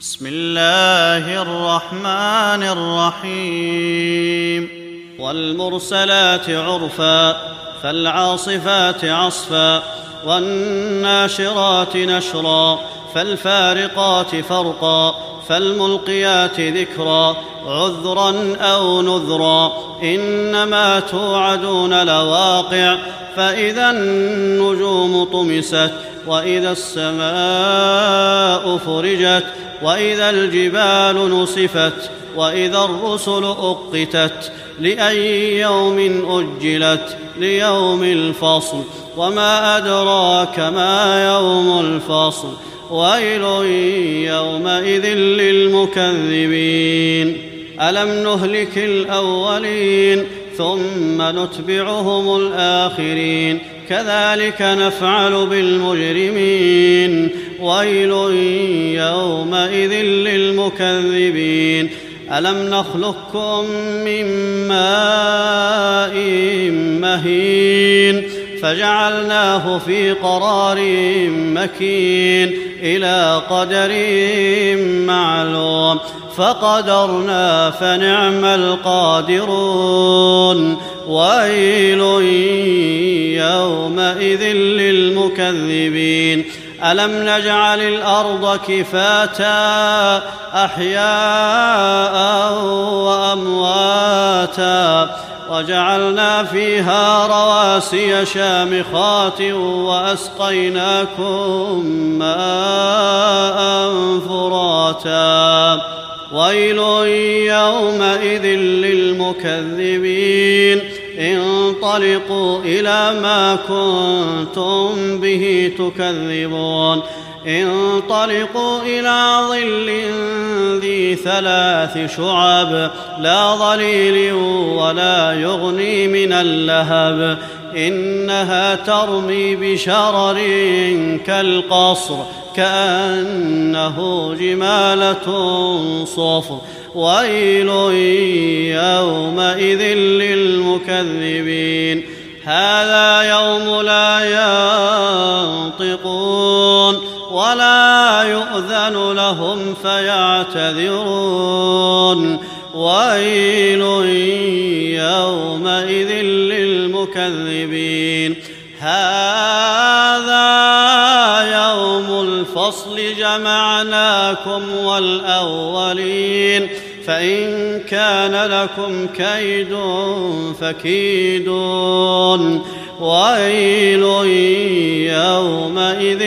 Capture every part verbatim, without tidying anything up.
بسم الله الرحمن الرحيم والمرسلات عرفا فالعاصفات عصفا والناشرات نشرا فالفارقات فرقا فالملقيات ذكرا عذرا أو نذرا إنما توعدون لواقع فإذا النجوم طمست وإذا السماء فرجت وإذا الجبال نصفت وإذا الرسل أقتت لأي يوم أجلت ليوم الفصل وما أدراك ما يوم الفصل ويل يومئذ للمكذبين ألم نهلك الأولين ثم نتبعهم الآخرين كذلك نفعل بالمجرمين ويل يومئذ للمكذبين ألم نخلقكم من ماء مهين فجعلناه في قرار مكين إلى قدر معلوم فقدرنا فنعم القادرون ويل يومئذ للمكذبين ألم نجعل الأرض كفاتا أحياء وأمواتا وجعلنا فيها رواسي شامخات وأسقيناكم ماء فراتا ويل يومئذ للمكذبين انطلقوا إلى ما كنتم به تكذبون انطلقوا إلى ظل ذي ثلاث شعب لا ظليل ولا يغني من اللهب إنها ترمي بشرر كالقصر كأنه جمالة صفر ويل يومئذ للمكذبين هذا يوم لا ينطقون ولا يؤذن لهم فيعتذرون ويل يومئذ للمكذبين هذا يوم الفصل جمعناكم والأولين فإن كان لكم كيد فكيدون ويل يومئذ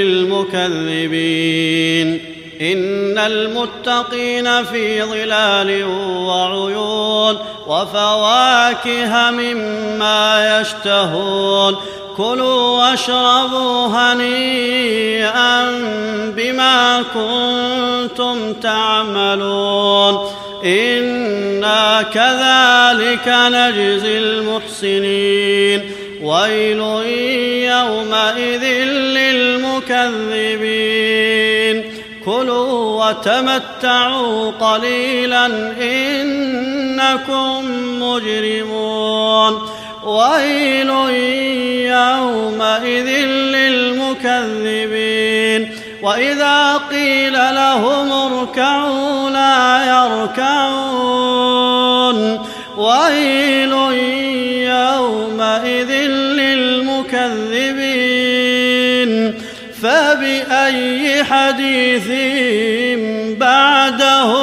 للمكذبين إن المتقين في ظلال وعيون وفواكه مما يشتهون كلوا واشربوا هنيئا بما كنتم تعملون إنا كذلك نجزي المحسنين ويل يومئذ للمكذبين كلوا وتمتعوا قليلا إنكم مجرمون ويل يومئذ للمكذبين وإذا قيل لهم اركعوا لا يركعون ويل يومئذ للمكذبين فبأي حديث بعده